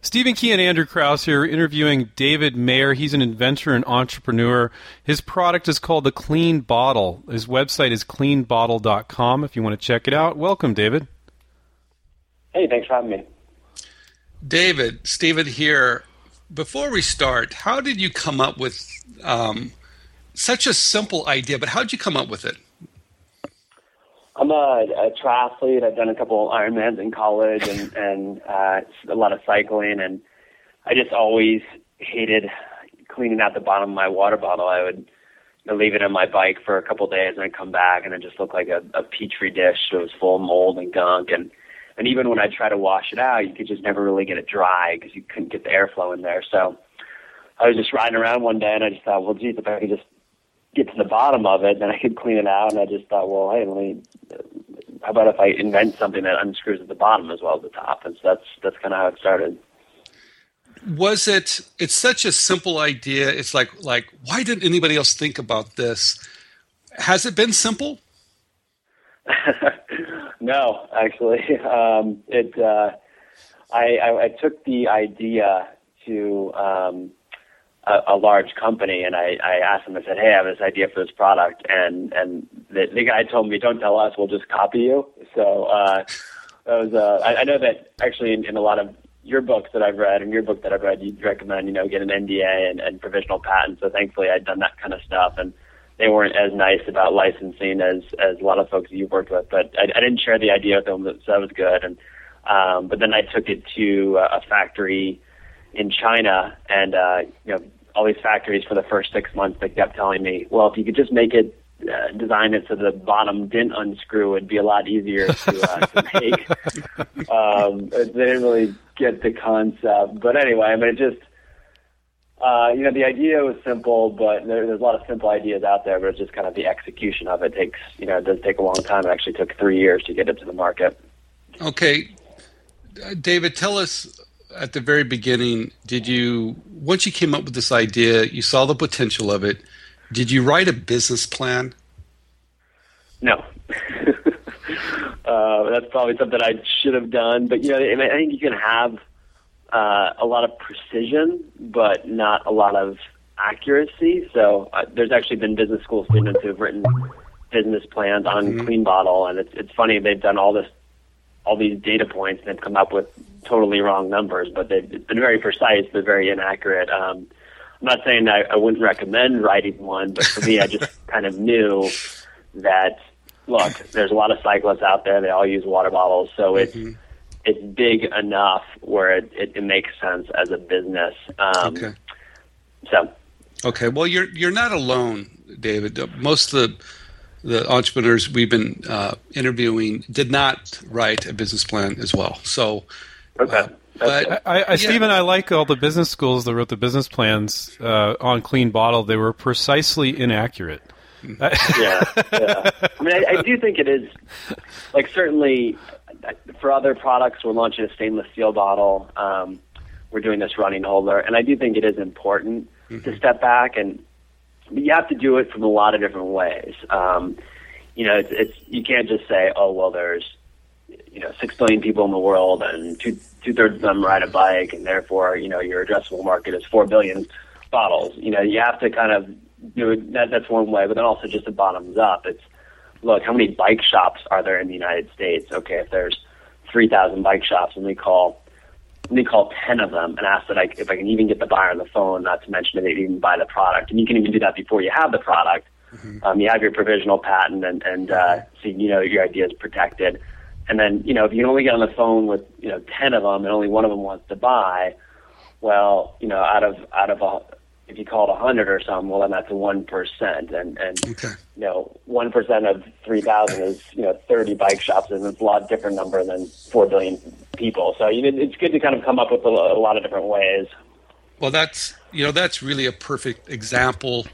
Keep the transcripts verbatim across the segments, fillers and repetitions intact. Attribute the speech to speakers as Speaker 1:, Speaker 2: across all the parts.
Speaker 1: Stephen Key and Andrew Krause here interviewing David Mayer. He's an inventor and entrepreneur. His product is called the Clean Bottle. His website is clean bottle dot com if you want to check it out. Welcome, David.
Speaker 2: Hey, thanks for having me.
Speaker 3: David, Stephen here. Before we start, how did you come up with um, such a simple idea, but how did you come up with it?
Speaker 2: I'm a, a triathlete. I've done a couple of Ironmans in college and, and uh, a lot of cycling, and I just always hated cleaning out the bottom of my water bottle. I would you know, leave it on my bike for a couple of days, and I'd come back, and it just looked like a, a Petri dish. It was full of mold and gunk, and, and even when I tried to wash it out, you could just never really get it dry because you couldn't get the airflow in there. So I was just riding around one day, and I just thought, well, geez, if I could just get to the bottom of it, then I could clean it out. And I just thought, well, hey, let me, how about if I invent something that unscrews at the bottom as well as the top? And so that's that's kind of how it started.
Speaker 3: Was it? It's such a simple idea. It's like like why didn't anybody else think about this? Has it been simple?
Speaker 2: No, actually, um, it. Uh, I, I I took the idea to. Um, A, a large company, and I, I asked them, I said, hey, I have this idea for this product, and, and the, the guy told me, don't tell us, we'll just copy you. So uh, that was, uh, I, I know that actually in, in a lot of your books that I've read, and your book that I've read, you recommend, you know, get an N D A and, and provisional patent, so thankfully I'd done that kind of stuff, and they weren't as nice about licensing as, as a lot of folks that you've worked with, but I, I didn't share the idea with them, so that was good, and um, but then I took it to a factory in China, and uh, you know, all these factories for the first six months, they kept telling me, well, if you could just make it, uh, design it so the bottom didn't unscrew, it'd be a lot easier to, uh, to make. Um, they didn't really get the concept. But anyway, I mean, it just, uh, you know, the idea was simple, but there, there's a lot of simple ideas out there, but it's just kind of the execution of it takes, you know, it does take a long time. It actually took three years to get it to the market.
Speaker 3: Okay. Uh, David, tell us, at the very beginning, did you, once you came up with this idea, you saw the potential of it, did you write a business plan?
Speaker 2: No. uh, that's probably something I should have done. But, you know, I think you can have uh, a lot of precision, but not a lot of accuracy. So uh, there's actually been business school students who have written business plans on mm-hmm. Clean Bottle, and it's, it's funny, they've done all this all these data points and they've come up with totally wrong numbers, but they've it's been very precise but very inaccurate. Um, I'm not saying I, I wouldn't recommend writing one, but for me, I just kind of knew that, look, there's a lot of cyclists out there. They all use water bottles, so it's mm-hmm. it's big enough where it, it, it makes sense as a business. Um,
Speaker 3: okay.
Speaker 2: So.
Speaker 3: Okay. Well, you're you're not alone, David. Most of the The entrepreneurs we've been uh, interviewing did not write a business plan as well. So,
Speaker 2: okay.
Speaker 3: Uh, but
Speaker 1: I, I,
Speaker 3: yeah.
Speaker 1: Stephen, I like all the business schools that wrote the business plans uh, on Clean Bottle. They were precisely inaccurate.
Speaker 2: yeah, yeah. I mean, I, I do think it is, like, certainly for other products, we're launching a stainless steel bottle. Um, we're doing this running holder, and I do think it is important mm-hmm. to step back and. But you have to do it from a lot of different ways. Um, you know, it's, it's you can't just say, oh, well, there's you know six billion people in the world, and two two thirds of them ride a bike, and therefore, you know, your addressable market is four billion bottles. You know, you have to kind of do it. That, that's one way, but then also just the bottoms up. It's look, how many bike shops are there in the United States? Okay, if there's three thousand bike shops, and we call. Let me call ten of them and ask that I, if I can even get the buyer on the phone, not to mention that they even buy the product. And you can even do that before you have the product. Mm-hmm. Um, you have your provisional patent, and, and uh, so you know your idea is protected. And then, you know, if you can only get on the phone with, you know, ten of them and only one of them wants to buy, well, you know, out of out of a, if you call it a hundred or something, well, then that's a one percent, and and
Speaker 3: okay.
Speaker 2: you know, one percent of three thousand is you know thirty bike shops, and it's a lot different number than four billion people. So you know, it's good to kind of come up with a, a lot of different ways.
Speaker 3: Well, that's you know that's really a perfect example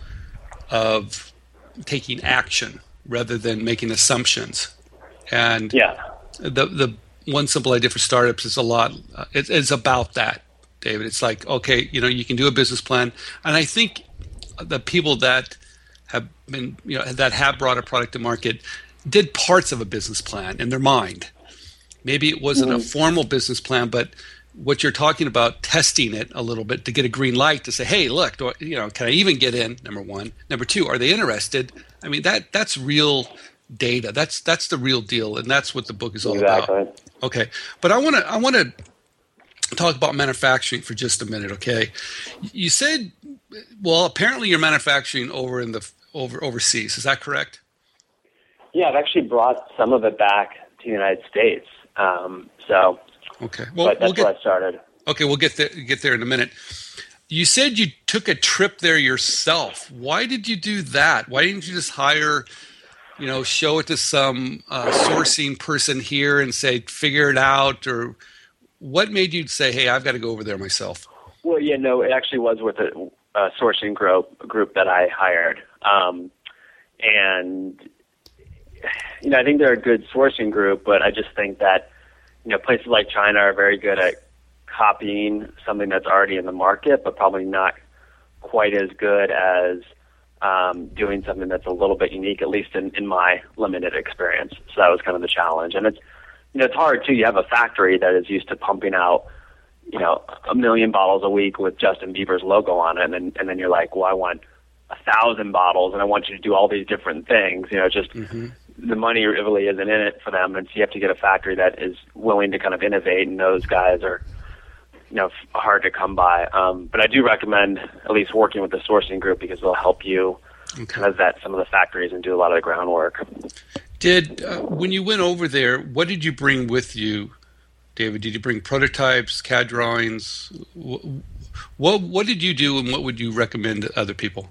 Speaker 3: of taking action rather than making assumptions. And
Speaker 2: yeah,
Speaker 3: the the one simple idea for startups is a lot. Uh, it, it's about that. David, it's like, okay, you know, you can do a business plan. And I think the people that have been, you know, that have brought a product to market did parts of a business plan in their mind. Maybe it wasn't mm-hmm. a formal business plan, but what you're talking about, testing it a little bit to get a green light to say, hey, look, do I, you know, can I even get in? Number one. Number two, are they interested? I mean, that that's real data. That's that's the real deal, and that's what the book is all
Speaker 2: Exactly.
Speaker 3: about. Okay, but I want to I want to talk about manufacturing for just a minute. Okay, you said, well, apparently you're manufacturing over in the over overseas. Is that correct?
Speaker 2: Yeah, I've actually brought some of it back to the United States. Um, so.
Speaker 3: Okay. Well,
Speaker 2: but that's
Speaker 3: we'll get,
Speaker 2: where I started.
Speaker 3: Okay, we'll get there, get there in a minute. You said you took a trip there yourself. Why did you do that? Why didn't you just hire, you know, show it to some uh, sourcing person here and say, figure it out? Or what made you say, hey, I've got to go over there myself?
Speaker 2: Well, yeah, no, it actually was with a, a sourcing group, a group that I hired. Um, and, you know, I think they're a good sourcing group, but I just think that, you know, places like China are very good at copying something that's already in the market, but probably not quite as good as um, doing something that's a little bit unique, at least in, in my limited experience. So that was kind of the challenge. And it's, you know, it's hard too. You have a factory that is used to pumping out, you know, a million bottles a week with Justin Bieber's logo on it. And then, and then you're like, well, I want a thousand bottles and I want you to do all these different things, you know, just, mm-hmm. The money really isn't in it for them, and so you have to get a factory that is willing to kind of innovate, and those guys are, you know, hard to come by. Um, but I do recommend at least working with the sourcing group because they'll help you okay. kind of vet some of the factories and do a lot of the groundwork.
Speaker 3: Did uh, when you went over there, what did you bring with you, David? Did you bring prototypes, C A D drawings? What what did you do, and what would you recommend to other people?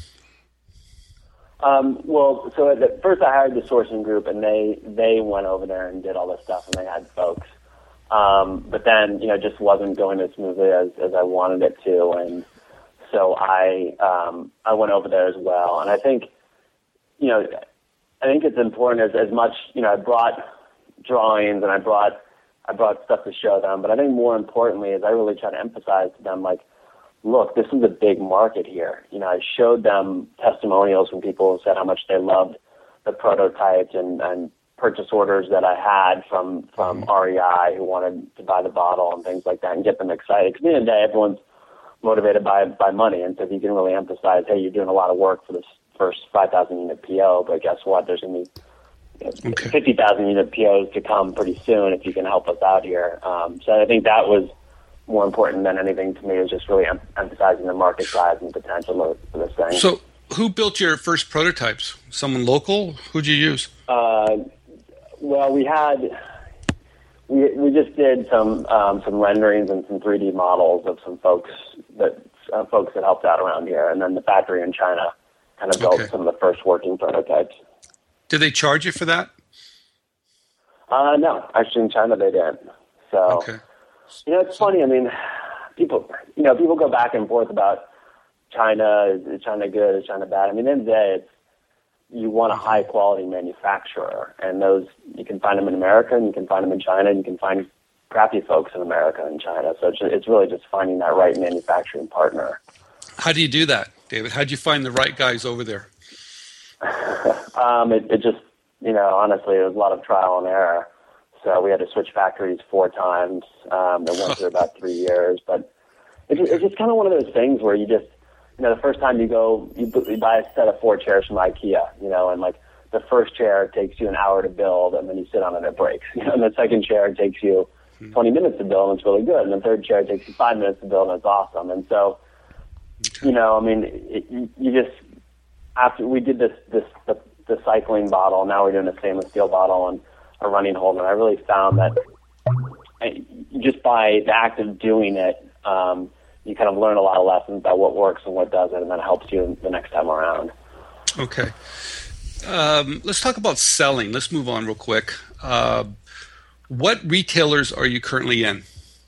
Speaker 2: Um, well, so at first I hired the sourcing group, and they, they went over there and did all this stuff, and they had folks. Um, but then, you know, it just wasn't going as smoothly as, as I wanted it to, and so I um, I went over there as well. And I think, you know, I think it's important as as much, you know, I brought drawings and I brought I brought stuff to show them, but I think more importantly is I really try to emphasize to them, like, look, this is a big market here. You know, I showed them testimonials from people who said how much they loved the prototypes and, and purchase orders that I had from, from R E I who wanted to buy the bottle and things like that and get them excited. Because at the end of the day, everyone's motivated by, by money. And so if you can really emphasize, hey, you're doing a lot of work for this first five thousand unit P O, but guess what? There's going to be you know, okay. fifty thousand unit P Os to come pretty soon if you can help us out here. Um, so I think that was more important than anything to me. Is just really em- emphasizing the market size and potential for this thing.
Speaker 3: So who built your first prototypes? Someone local? Who'd you use?
Speaker 2: Uh, well, we had, we we just did some um, some renderings and some three D models of some folks that uh, folks that helped out around here. And then the factory in China kind of built okay. some of the first working prototypes.
Speaker 3: Did they charge you for that?
Speaker 2: Uh, no, actually in China they didn't. So,
Speaker 3: okay.
Speaker 2: You know, it's funny. I mean, people, you know, people go back and forth about China. Is, is China good? Is China bad? I mean, at the end of the day, it's, you want a high quality manufacturer, and those you can find them in America, and you can find them in China, and you can find crappy folks in America and China. So it's, it's really just finding that right manufacturing partner.
Speaker 3: How do you do that, David? How do you find the right guys over there?
Speaker 2: um, it, it just, you know, honestly, it was a lot of trial and error. So we had to switch factories four times. Um, it went through about three years, but it's, it's just kind of one of those things where you just, you know, the first time you go, you, you buy a set of four chairs from IKEA, you know, and like the first chair takes you an hour to build, and then you sit on it, it breaks. You know, and the second chair takes you twenty minutes to build, and it's really good. And the third chair takes you five minutes to build, and it's awesome. And so, you know, I mean, it, you just, after we did this, this, the, the cycling bottle, now we're doing a stainless steel bottle and a running holder. And I really found that just by the act of doing it, um, you kind of learn a lot of lessons about what works and what doesn't, and that helps you the next time around.
Speaker 3: Okay. Um, let's talk about selling. Let's move on real quick. Uh, what retailers are you currently in?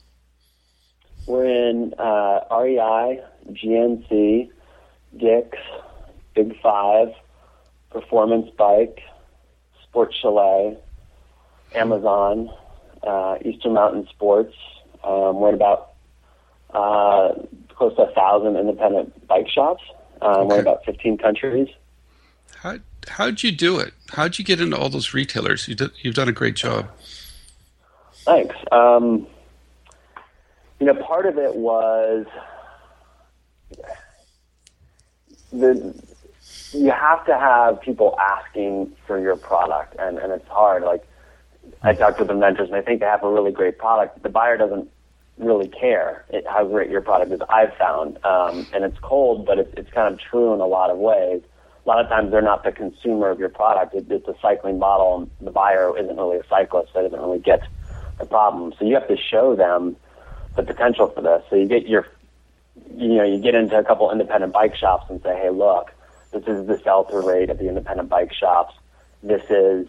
Speaker 2: We're in uh, R E I, G N C, Dick's, Big Five, Performance Bike, Sports Chalet, Amazon, uh, Eastern Mountain Sports. Um, we're at about uh, close to a thousand independent bike shops. Um, okay. We're in about fifteen countries.
Speaker 3: How how'd you do it? How'd you get into all those retailers? You did, you've done a great job.
Speaker 2: Thanks. Um, you know, part of it was the you have to have people asking for your product, and, and it's hard. Like, I talked with inventors, and I think they have a really great product. The buyer doesn't really care it, how great your product is, I've found. Um, and it's cold, but it's, it's kind of true in a lot of ways. A lot of times they're not the consumer of your product. It, it's a cycling bottle, and the buyer isn't really a cyclist, so they doesn't really get the problem. So you have to show them the potential for this. So you get your, you know, you get into a couple independent bike shops and say, hey, look, this is the sell-through rate at the independent bike shops. This is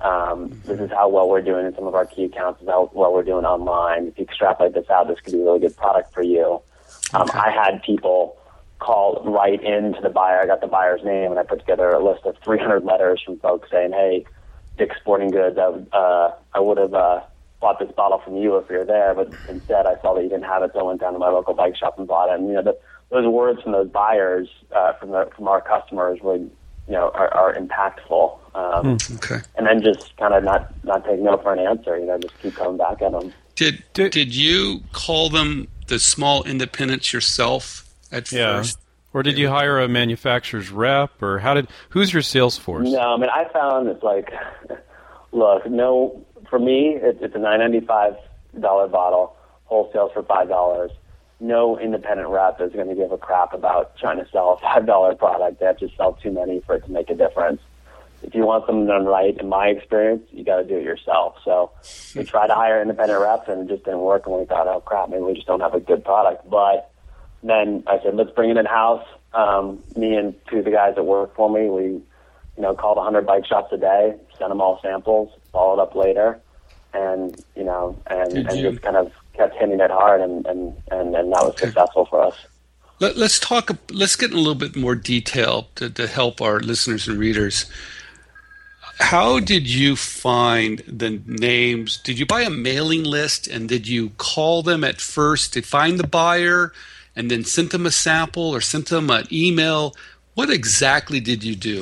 Speaker 2: um, this is how well we're doing in some of our key accounts. This is how well we're doing online. If you extrapolate this out, this could be a really good product for you. Um,
Speaker 3: Okay.
Speaker 2: I had people call right into the buyer. I got the buyer's name, and I put together a list of three hundred letters from folks saying, hey, Dick's Sporting Goods, I would, uh, I would have uh, bought this bottle from you if you're there, but instead I saw that you didn't have it, so I went down to my local bike shop and bought it. And, you know, the, those words from those buyers, uh, from the, from our customers, really, you know, are, are impactful. Um,
Speaker 3: Okay.
Speaker 2: And then just kind of not, not take no for an answer, you know, just keep coming back at them.
Speaker 3: Did
Speaker 1: Did-
Speaker 3: did you call them the small independents yourself at
Speaker 1: Yeah.
Speaker 3: first?
Speaker 1: Or did you hire a manufacturer's rep, or how did? Who's your sales force?
Speaker 2: No, I mean, I found it's like, look, no, for me, it, it's a nine ninety-five dollar bottle, wholesales for five dollars. No independent rep is going to give a crap about trying to sell a five dollar product. They have to sell too many for it to make a difference. If you want something done right, in my experience, you got to do it yourself. So we tried to hire independent reps, and it just didn't work, and we thought, oh, crap, maybe we just don't have a good product. But then I said, let's bring it in-house. Um, me and two of the guys that work for me, we, you know, called one hundred bike shops a day, sent them all samples, followed up later, and, you know, and,
Speaker 3: Did
Speaker 2: and
Speaker 3: you-
Speaker 2: just kind of kept hitting it hard, and, and, and, and that was
Speaker 3: Okay.
Speaker 2: successful for us.
Speaker 3: Let, let's talk. Let's get in a little bit more detail to, to help our listeners and readers. How did you find the names? Did you buy a mailing list, and did you call them at first to find the buyer, and then sent them a sample or sent them an email? What exactly did you do?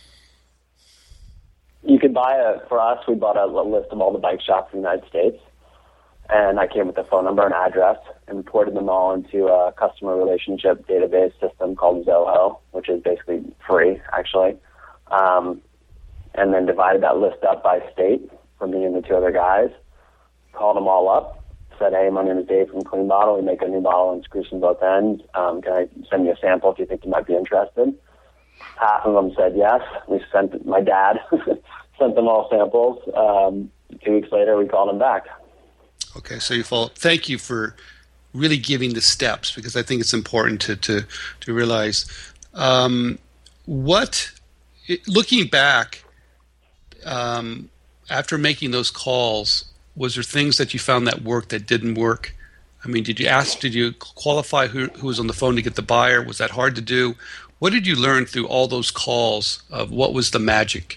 Speaker 2: You could buy a, for us, we bought a, a list of all the bike shops in the United States, and I came with a phone number and address and imported them all into a customer relationship database system called Zoho, which is basically free, actually. Um, and then divided that list up by state for me and the two other guys, called them all up, said, hey, my name is Dave from Clean Bottle. We make a new bottle and screws from both ends. Um, can I send you a sample if you think you might be interested? Half of them said yes. We sent, my dad sent them all samples. Um, two weeks later, we called them back.
Speaker 3: Okay, so you follow. Thank you for really giving the steps, because I think it's important to to to realize um, what. It, looking back, um, after making those calls, was there things that you found that worked that didn't work? I mean, did you ask? Did you qualify who who was on the phone to get the buyer? Was that hard to do? What did you learn through all those calls of what was the magic?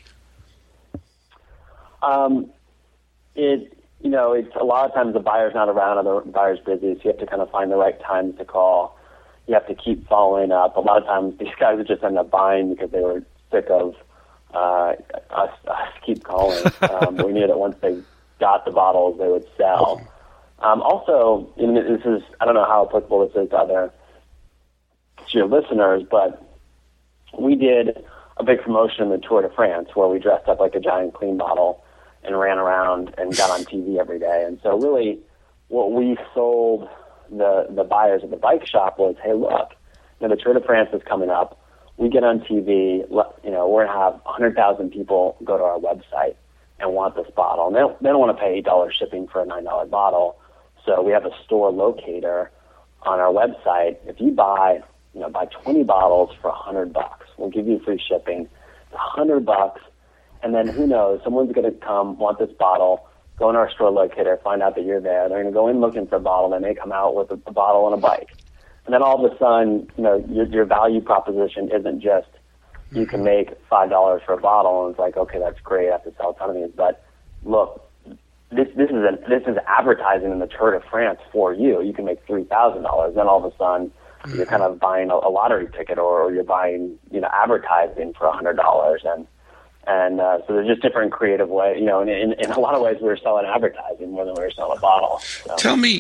Speaker 2: Um, it. You know, it's a lot of times the buyer's not around or the buyer's busy, so you have to kind of find the right times to call. You have to keep following up. A lot of times these guys would just end up buying because they were sick of uh, us, us keep calling. Um, we knew that once they got the bottles, they would sell. Um, also, and this is, I don't know how applicable this is to other, to your listeners, but we did a big promotion in the Tour de France where we dressed up like a giant Clean Bottle and ran around and got on T V every day. And so really what we sold the, the buyers at the bike shop was, hey, look, you know, the Tour de France is coming up. We get on T V, you know, we're going to have one hundred thousand people go to our website and want this bottle. And they don't, they don't want to pay eight dollars shipping for a nine dollar bottle. So we have a store locator on our website. If you buy, you know, buy twenty bottles for one hundred bucks, we'll give you free shipping. It's one hundred bucks. And then who knows, someone's going to come, want this bottle, go in our store locator, find out that you're there. They're going to go in looking for a bottle, and they come out with a, a bottle and a bike. And then all of a sudden, you know, your, your value proposition isn't just you can make five dollars for a bottle, and it's like, okay, that's great, I have to sell a ton of these. But look, this this is a, this is advertising in the Tour de France for you. You can make three thousand dollars. Then all of a sudden, you're kind of buying a, a lottery ticket, or, or you're buying, you know, advertising for one hundred dollars. And And uh, so there's just different creative ways, you know, in, in, in a lot of ways we were selling advertising more than we were selling a bottle. So.
Speaker 3: Tell me,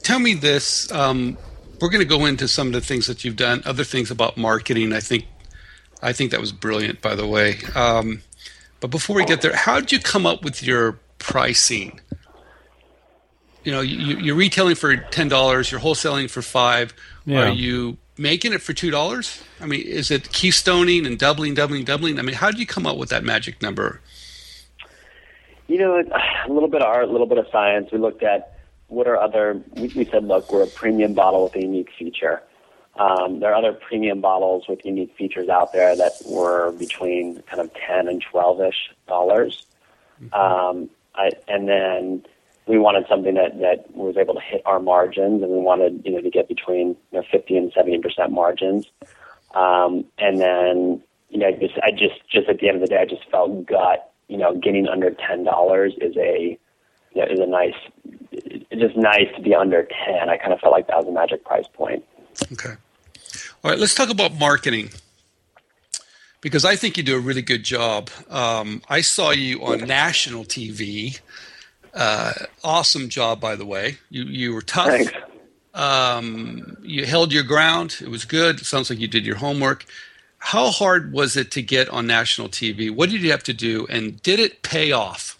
Speaker 3: tell me this. Um, we're going to go into some of the things that you've done, other things about marketing. I think, I think that was brilliant, by the way. Um, but before we get there, how did you come up with your pricing? You know, you, you're retailing for ten dollars, you're wholesaling for five.
Speaker 1: Yeah.
Speaker 3: Are you making it for two dollars? I mean, is it keystoning and doubling, doubling, doubling? I mean, how did you come up with that magic number?
Speaker 2: You know, a little bit of art, a little bit of science. We looked at what are other, we, we said, look, we're a premium bottle with a unique feature. Um, there are other premium bottles with unique features out there that were between kind of ten and twelve-ish dollars. Mm-hmm. Um, I, and then we wanted something that, that was able to hit our margins, and we wanted, you know, to get between, you know, fifty and seventy percent margins. Um, and then, you know, just, I just, just at the end of the day, I just felt gut, you know, getting under ten dollars is a, you know, is a nice, it's just nice to be under ten. I kind of felt like that was a magic price point.
Speaker 3: Okay. All right, let's talk about marketing, because I think you do a really good job. Um, I saw you on national T V. Uh, awesome job, by the way. You you were tough.
Speaker 2: Thanks.
Speaker 3: Um, you held your ground. It was good. It sounds like you did your homework. How hard was it to get on national T V? What did you have to do, and did it pay off?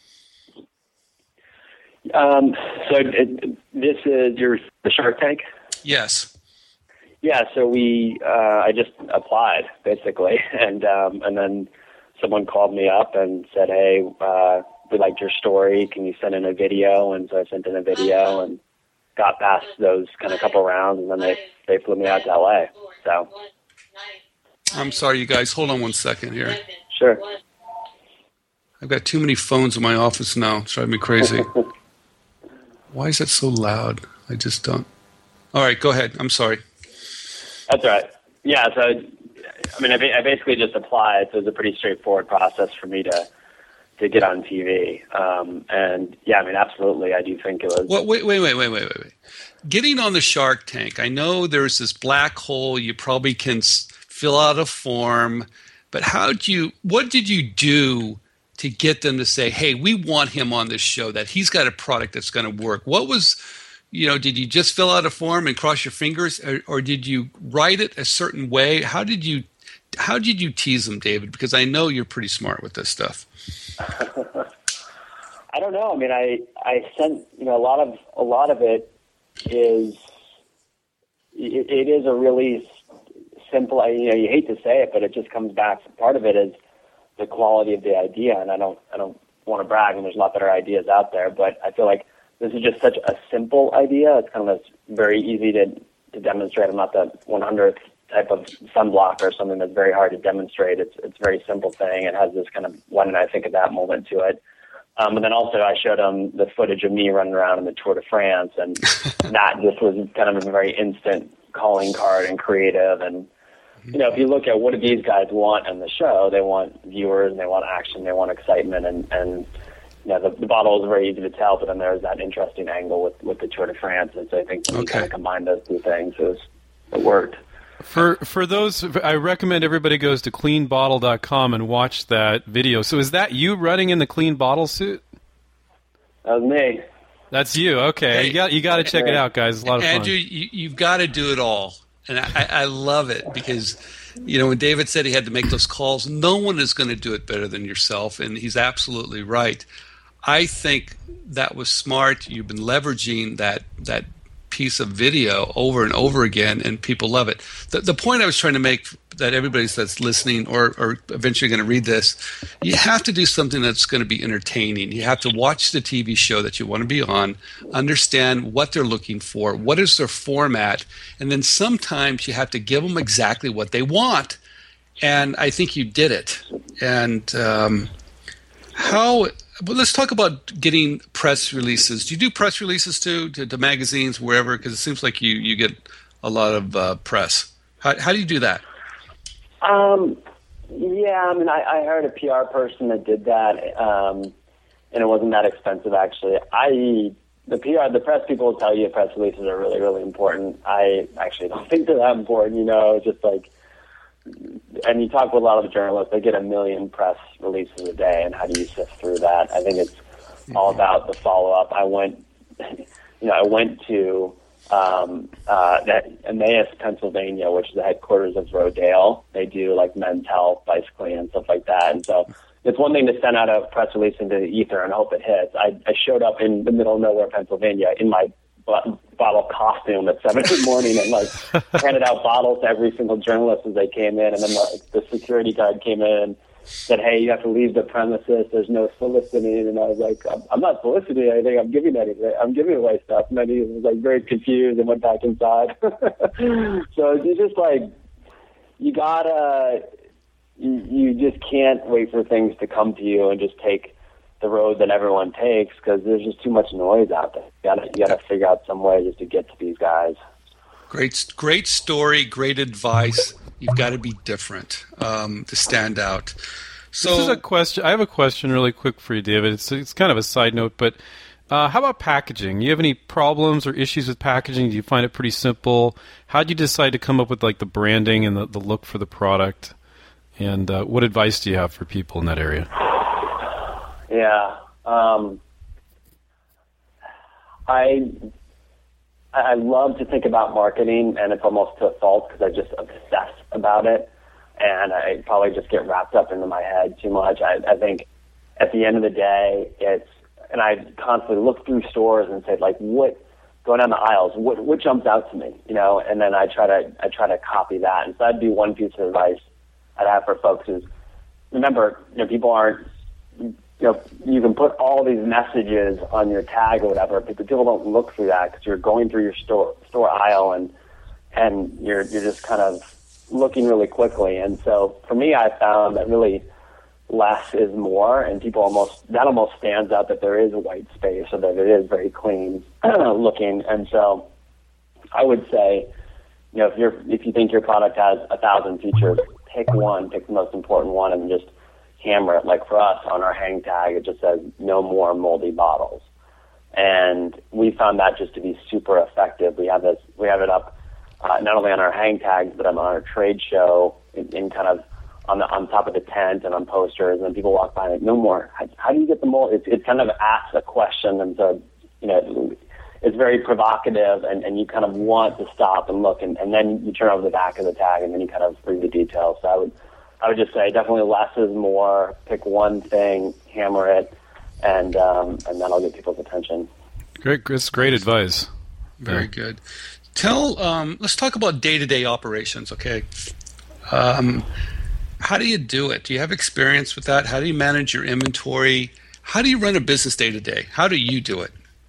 Speaker 2: Um, so it, this is your the Shark Tank?
Speaker 3: Yes.
Speaker 2: Yeah, so we, uh, I just applied basically, and um, and then someone called me up and said, "Hey, uh, we liked your story. Can you send in a video?" And so I sent in a video and got past those kind of couple rounds, and then they they flew me out to L A. So
Speaker 3: I'm sorry, you guys. Hold on one second here.
Speaker 2: Sure.
Speaker 3: I've got too many phones in my office now. It's driving me crazy. Why is that so loud? I just don't. All right, go ahead. I'm sorry.
Speaker 2: That's right. Yeah, so, I mean, I, I basically just applied, so it was a pretty straightforward process for me to to get on T V. Um, and, yeah, I mean, absolutely, I do think it was...
Speaker 3: Well, wait, wait, wait, wait, wait, wait, wait. Getting on the Shark Tank, I know there's this black hole. You probably can s- fill out a form, but how did you... What did you do to get them to say, hey, we want him on this show, that he's got a product that's going to work? What was... You know, did you just fill out a form and cross your fingers, or, or did you write it a certain way? How did you, how did you tease them, David? Because I know you're pretty smart with this stuff.
Speaker 2: I don't know. I mean, I, I sent, you know, a lot of, a lot of it is, it, it is a really simple, you know, you hate to say it, but it just comes back. Part of it is the quality of the idea. And I don't, I don't want to brag, and there's a lot better ideas out there, but I feel like this is just such a simple idea. It's kind of very easy to, to demonstrate. I'm not the one hundredth type of sunblock or something that's very hard to demonstrate. It's it's a very simple thing. It has this kind of, why didn't I think of that moment to it? Um, and then also I showed them the footage of me running around in the Tour de France, and that just was kind of a very instant calling card and creative. And, you know, if you look at what do these guys want in the show, they want viewers, and they want action, they want excitement, and, and you know, the, the bottle is very easy to tell, but then there's that interesting angle with, with the Tour de France, and so I think we
Speaker 3: okay.
Speaker 2: kind of combined those two things. It, was, it worked.
Speaker 1: For for those, I recommend everybody goes to clean bottle dot com and watch that video. So is that you running in the Clean Bottle suit?
Speaker 2: That was me.
Speaker 1: That's you. Okay,
Speaker 3: Hey,
Speaker 1: you got you got to check it out, guys. It's a lot of
Speaker 3: Andrew,
Speaker 1: fun.
Speaker 3: you, you've got to do it all, and I, I love it because, you know, when David said he had to make those calls, no one is going to do it better than yourself, and he's absolutely right. I think that was smart. You've been leveraging that that piece of video over and over again, and people love it. The, the point I was trying to make, that everybody that's listening or, or eventually going to read this, you have to do something that's going to be entertaining. You have to watch the T V show that you want to be on, understand what they're looking for, what is their format, and then sometimes you have to give them exactly what they want. And I think you did it. And um, how... But let's talk about getting press releases. Do you do press releases too, to, to magazines, wherever? Because it seems like you, you get a lot of uh, press. How, how do you do that?
Speaker 2: Um, yeah, I mean, I, I hired a P R person that did that, um, and it wasn't that expensive, actually. I the P R, the press people will tell you press releases are really, really important. I actually don't think they're that important, you know, just like, and you talk with a lot of the journalists, they get a million press releases a day, and how do you sift through that? I think it's all about the follow-up. I went, you know, I went to um, uh, that Emmaus, Pennsylvania, which is the headquarters of Rodale. They do like men's health, bicycling, and stuff like that. And so it's one thing to send out a press release into the ether and hope it hits. I, I showed up in the middle of nowhere, Pennsylvania, in my bottle costume at seven in the morning and like handed out bottles to every single journalist as they came in. And then the, the security guard came in and said, "Hey, you have to leave the premises. There's no soliciting." And I was like, I'm, I'm not soliciting anything. I'm giving anything. I'm giving away stuff. And then he was like very confused and went back inside. So it's just like, you gotta, you, you just can't wait for things to come to you and just take the road that everyone takes, because there's just too much noise out there. You gotta, you gotta figure out some way just to get to these guys.
Speaker 3: Great, great story, great advice. You've got to be different um, to stand out. So,
Speaker 1: this is a question. I have a question really quick for you, David. It's it's kind of a side note, but uh, how about packaging? You have any problems or issues with packaging? Do you find it pretty simple? How did you decide to come up with like the branding and the, the look for the product? And uh, what advice do you have for people in that area?
Speaker 2: Yeah, um, I I love to think about marketing, and it's almost to a fault because I just obsess about it, and I probably just get wrapped up into my head too much. I, I think at the end of the day, it's, and I constantly look through stores and say, like, what, going down the aisles, what what jumps out to me, you know, and then I try to I try to copy that. And so that'd be one piece of advice I'd have for folks is, remember, you know, people aren't, you know, you can put all these messages on your tag or whatever, but people don't look through that because you're going through your store store aisle and and you're you're just kind of looking really quickly. And so for me, I found that really less is more, and people almost that almost stands out that there is a white space or that it is very clean looking. And so I would say, you know, if you're if you think your product has a thousand features, pick one, pick the most important one, and just hammer it. Like for us on our hang tag, it just says no more moldy bottles, and we found that just to be super effective. We have this, we have it up uh, not only on our hang tags, but on our trade show in, in kind of on the on top of the tent and on posters. And people walk by and like, no more. How, how do you get the mold? It's it kind of asks a question, and so you know it's very provocative, and, and you kind of want to stop and look, and, and then you turn over the back of the tag, and then you kind of read the details. So I would. I would just say definitely less is more. Pick one thing, hammer it, and um, and that'll get people's attention.
Speaker 1: Great, that's great advice.
Speaker 3: Very
Speaker 1: yeah.
Speaker 3: good. Tell, um, let's talk about day-to-day operations, okay? Um, how do you do it? Do you have experience with that? How do you manage your inventory? How do you run a business day-to-day? How do you do it?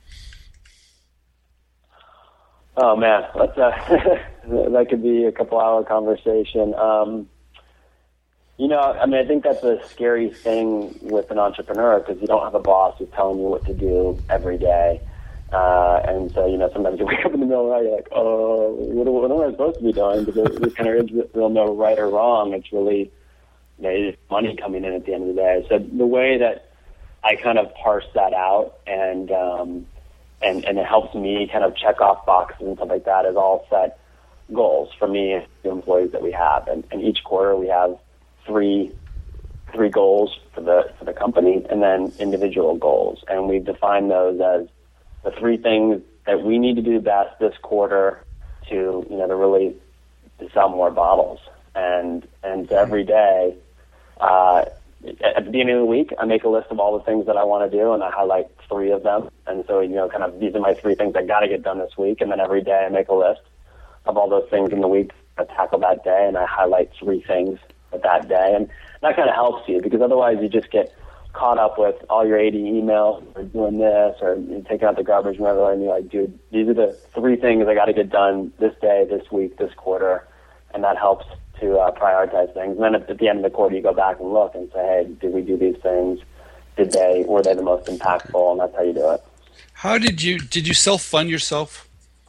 Speaker 2: Oh, man, that's a, that could be a couple-hour conversation. Um, You know, I mean, I think that's a scary thing with an entrepreneur because you don't have a boss who's telling you what to do every day. Uh, and so, you know, sometimes you wake up in the middle of the night, you're like, oh, what, what am I supposed to be doing? Because there kind of is real no right or wrong. It's really, you know, it's money coming in at the end of the day. So the way that I kind of parse that out and, um, and, and it helps me kind of check off boxes and stuff like that is all set goals for me and the employees that we have. And, and each quarter we have three three goals for the for the company, and then individual goals. And we've defined those as the three things that we need to do best this quarter to, you know, to really to sell more bottles. And and so every day, uh, at the beginning of the week, I make a list of all the things that I want to do, and I highlight three of them. And so, you know, kind of these are my three things I got to get done this week. And then every day I make a list of all those things in the week I tackle that day, and I highlight three things that day. And that kind of helps you because otherwise you just get caught up with all your eighty emails or doing this or you taking out the garbage and whatever, and you're like, dude, these are the three things I got to get done this day, this week, this quarter, and that helps to uh, prioritize things. And then at, at the end of the quarter, you go back and look and say, hey, did we do these things? Did they, were they the most impactful? And that's how you do it.
Speaker 3: How did you, did you self-fund yourself?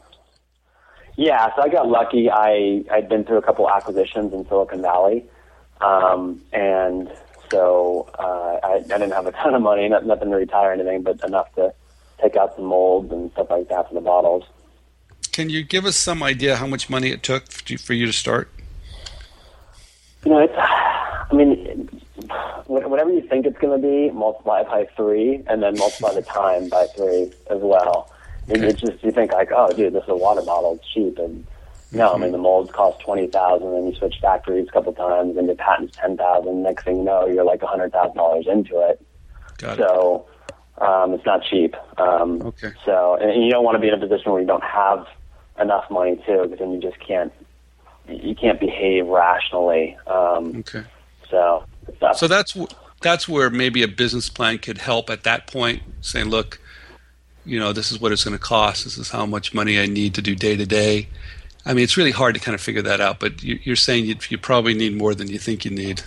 Speaker 2: Yeah, so I got lucky. I, I'd been through a couple acquisitions in Silicon Valley. Um, and so, uh, I, I didn't have a ton of money, not, nothing to retire or anything, but enough to take out some molds and stuff like that for the bottles.
Speaker 3: Can you give us some idea how much money it took for you to start?
Speaker 2: You know, it's, I mean, whatever you think it's going to be, multiply it by three, and then multiply the time by three as well. It, it's just, you think like, oh, dude, this is a water bottle, it's cheap. And no, I mean, the molds cost twenty thousand dollars, and you switch factories a couple times, and your patent's ten thousand dollars. Next thing you know, you're like one hundred thousand dollars into it.
Speaker 3: Got
Speaker 2: so um, it's not cheap. Um,
Speaker 3: okay.
Speaker 2: So, and you don't want to be in a position where you don't have enough money, too, because then you just can't, you can't behave rationally. Um,
Speaker 3: okay.
Speaker 2: So, that's,
Speaker 3: so that's that's where maybe a business plan could help at that point, saying, look, you know, this is what it's going to cost. This is how much money I need to do day to day. I mean, it's really hard to kind of figure that out, but you, you're saying you, you probably need more than you think you need.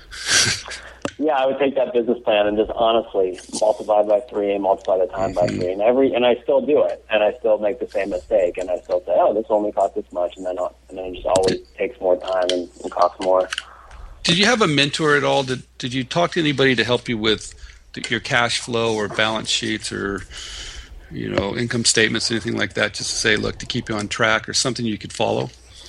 Speaker 2: Yeah, I would take that business plan and just honestly multiply by three and multiply the time mm-hmm. by three, and every and I still do it, and I still make the same mistake, and I still say, oh, this only costs this much, and then and then it just always takes more time and, and costs more.
Speaker 3: Did you have a mentor at all? Did Did you talk to anybody to help you with the, your cash flow or balance sheets or, you know, income statements, anything like that, just to say, look, to keep you on track or something you could follow?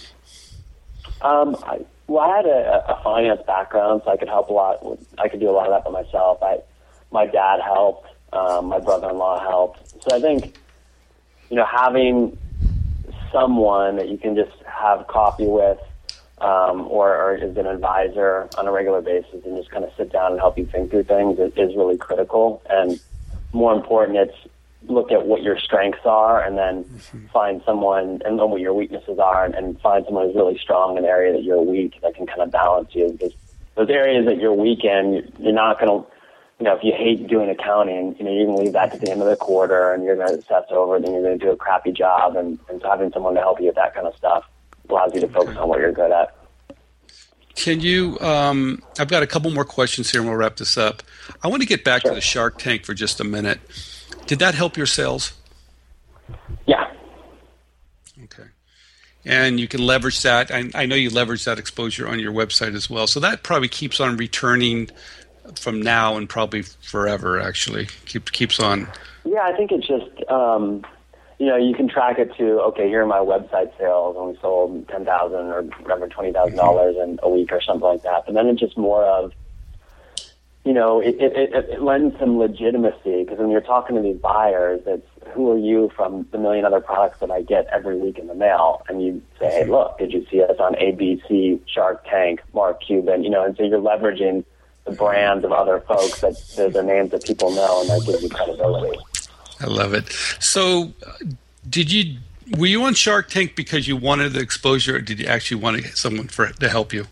Speaker 2: Um, I, well, I had a, a finance background, so I could help a lot. With, I could do a lot of that by myself. I, my dad helped. Um, my brother-in-law helped. So I think, you know, having someone that you can just have coffee with, um, or, or is an advisor on a regular basis, and just kind of sit down and help you think through things is, is really critical. And more important, it's look at what your strengths are, and then mm-hmm. find someone, and know what your weaknesses are, and, and find someone who's really strong in an area that you're weak that can kind of balance you. Because those areas that you're weak in, you're not going to, you know, if you hate doing accounting, you know, you can leave that to the end of the quarter, and you're going to obsess over it, and you're going to do a crappy job. And, and so having someone to help you with that kind of stuff allows you to focus okay. on what you're good at.
Speaker 3: Can you, um, I've got a couple more questions here, and we'll wrap this up. I want to get back
Speaker 2: sure.
Speaker 3: to the Shark Tank for just a minute. Did that help your sales?
Speaker 2: Yeah.
Speaker 3: Okay. And you can leverage that. I, I know you leverage that exposure on your website as well. So that probably keeps on returning from now and probably forever, actually. Keep, keeps on.
Speaker 2: Yeah, I think it's just, um, you know, you can track it to, okay, here are my website sales, and we sold ten thousand dollars or whatever, twenty thousand dollars mm-hmm. in a week or something like that. But then it's just more of, you know, it, it, it, it lends some legitimacy, because when you're talking to these buyers, it's who are you from the million other products that I get every week in the mail? And you say, hey, look, did you see us on A B C, Shark Tank, Mark Cuban? You know, and so you're leveraging the brands of other folks that they're the names that people know, and that gives you credibility.
Speaker 3: I love it. So, did you were you on Shark Tank because you wanted the exposure, or did you actually want to get someone for to help you?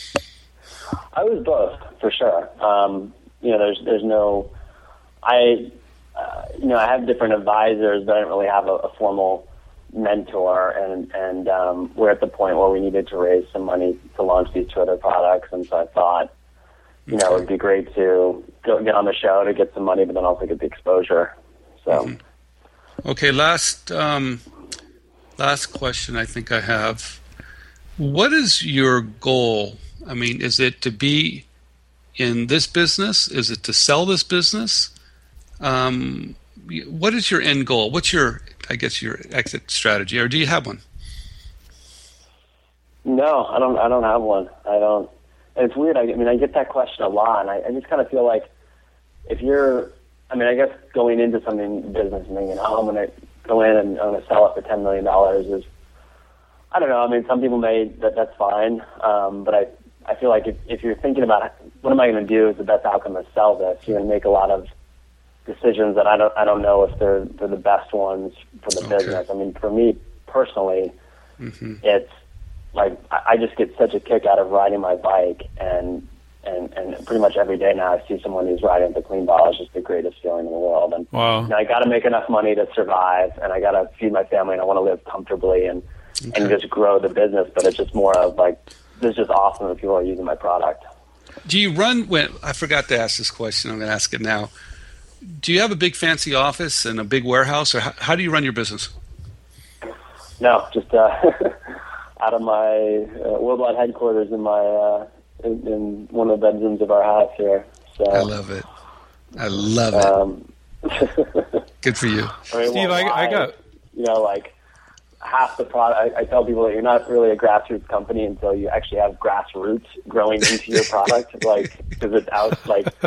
Speaker 2: I was both, for sure. Um, you know, there's there's no, I, uh, you know, I have different advisors, but I don't really have a, a formal mentor, and and um, we're at the point where we needed to raise some money to launch these two other products, and so I thought, you know, it would be great to go get on the show to get some money, but then also get the exposure. So,
Speaker 3: mm-hmm. okay, last um, last question I think I have. What is your goal? I mean, is it to be in this business? Is it to sell this business? Um, what is your end goal? What's your, I guess, your exit strategy, or do you have one?
Speaker 2: No, I don't. I don't have one. I don't. And it's weird. I, I mean, I get that question a lot, and I, I just kind of feel like if you're, I mean, I guess going into something business and thinking, oh, I'm going to go in and I'm going to sell it for ten million dollars is, I don't know. I mean, some people may that that's fine, um, but I. I feel like if, if you're thinking about what am I going to do is the best outcome to sell this, you're going to make a lot of decisions that I don't I don't know if they're they're the best ones for the okay. business. I mean, for me personally, mm-hmm. it's like I, I just get such a kick out of riding my bike, and and and pretty much every day now I see someone who's riding the Clean Bottle. It's just the greatest feeling in the world. And
Speaker 1: wow.
Speaker 2: you know, I got to make enough money to survive, and I got to feed my family, and I want to live comfortably and okay. and just grow the business. But it's just more of like, this is just awesome that people are using my product.
Speaker 3: Do you run, when I forgot to ask this question, I'm going to ask it now. Do you have a big fancy office and a big warehouse, or how, how do you run your business?
Speaker 2: No, just uh, out of my uh, worldwide headquarters in my uh, in, in one of the bedrooms of our house here. So
Speaker 3: I love it. I love it. Um, Good for you.
Speaker 2: I mean,
Speaker 1: Steve,
Speaker 2: well,
Speaker 1: I, I got...
Speaker 2: You know, like, half the product, I, I tell people that you're not really a grassroots company until you actually have grassroots growing into your product, like, because it's out, like,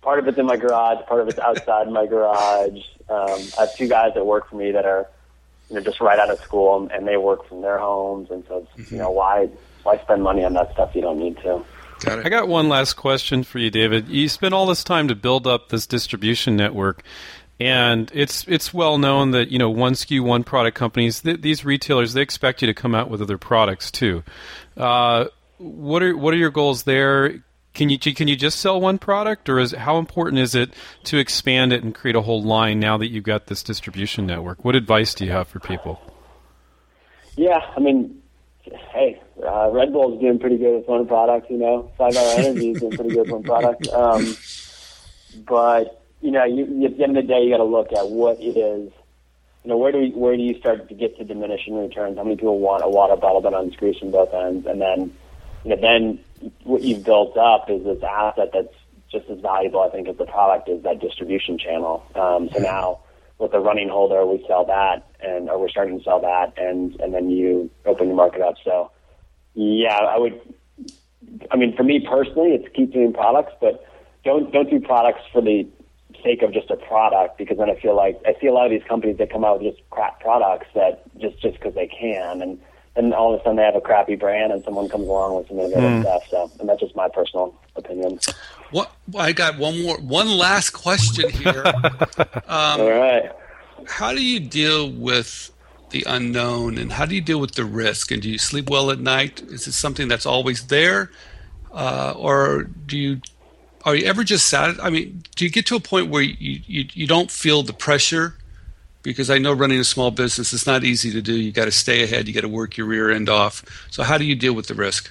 Speaker 2: part of it's in my garage, part of it's outside my garage. Um, I have two guys that work for me that are, you know, just right out of school, and, and they work from their homes. And so, mm-hmm. you know, why why spend money on that stuff you don't need to?
Speaker 1: Got it. I got one last question for you, David. You spent all this time to build up this distribution network, and it's it's well known that, you know, one S K U, one product companies, th- these retailers, they expect you to come out with other products too. Uh, what are what are your goals there? Can you can you just sell one product, or is how important is it to expand it and create a whole line now that you've got this distribution network? What advice do you have for people?
Speaker 2: Yeah, I mean, hey, uh, Red Bull is doing pretty good with one product. You know, Five Hour Energy is doing pretty good with one product. Um, but you know, you, at the end of the day, you got to look at what it is. You know, where do we, where do you start to get to diminishing returns? How many people want a water bottle that unscrews from both ends, and then you know, then what you've built up is this asset that's just as valuable, I think, as the product is that distribution channel. Um, so now with the running holder, we sell that, and or we're starting to sell that, and, and then you open your market up. So, yeah, I would. I mean, for me personally, it's keep doing products, but don't don't do products for the sake of just a product, because then I feel like I see a lot of these companies that come out with just crap products that just just because they can, and and all of a sudden they have a crappy brand, and someone comes along with some innovative mm. stuff. So, and that's just my personal opinion.
Speaker 3: What I got one more, one last question here. um,
Speaker 2: all right.
Speaker 3: How do you deal with the unknown, and how do you deal with the risk? And do you sleep well at night? Is it something that's always there, uh, or do you? Are you ever just sad? I mean, do you get to a point where you, you, you don't feel the pressure? Because I know running a small business is not easy to do. You got to stay ahead. You got to work your rear end off. So how do you deal with the risk?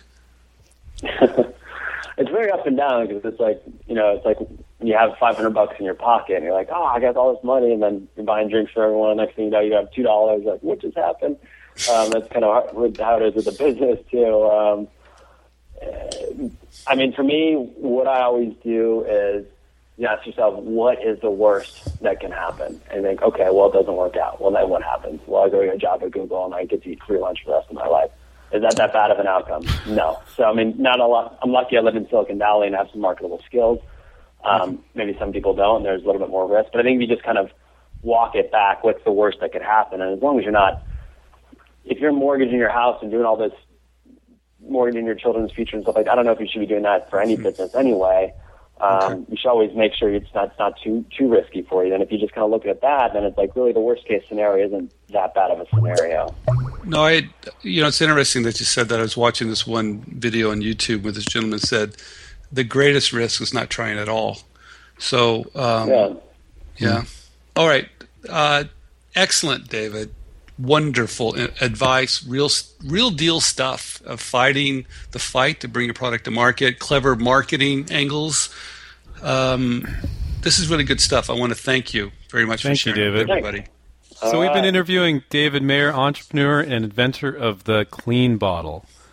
Speaker 2: It's very up and down, because it's like, you know, it's like you have five hundred bucks in your pocket and you're like, oh, I got all this money. And then you're buying drinks for everyone. Next thing you know, you have two dollars. Like, what just happened? Um, that's kind of how it is with the business too. Um, I mean, for me, what I always do is you ask yourself, what is the worst that can happen? And think, okay, well, it doesn't work out. Well, then what happens? Well, I go get a job at Google and I get to eat free lunch for the rest of my life. Is that that bad of an outcome? No. So, I mean, not a lot. I'm lucky I live in Silicon Valley and have some marketable skills. Um, maybe some people don't, and there's a little bit more risk. But I think if you just kind of walk it back, what's the worst that could happen? And as long as you're not, if you're mortgaging your house and doing all this, mortgaging your children's future and stuff like that, I don't know if you should be doing that for any business anyway. Um, okay. You should always make sure it's not, it's not too too risky for you. And if you just kind of look at that, then it's like really the worst case scenario isn't that bad of a scenario.
Speaker 3: No, I, you know, it's interesting that you said that. I was watching this one video on YouTube where this gentleman said the greatest risk is not trying at all. So, um, yeah. yeah. All right. Uh, excellent, David. Wonderful advice, real real deal stuff of fighting the fight to bring your product to market, clever marketing angles. Um, this is really good stuff. I want to thank you very much
Speaker 1: thank
Speaker 3: for sharing
Speaker 1: you, David.
Speaker 3: with everybody.
Speaker 1: So we've been interviewing David Mayer, entrepreneur and inventor of the Clean Bottle.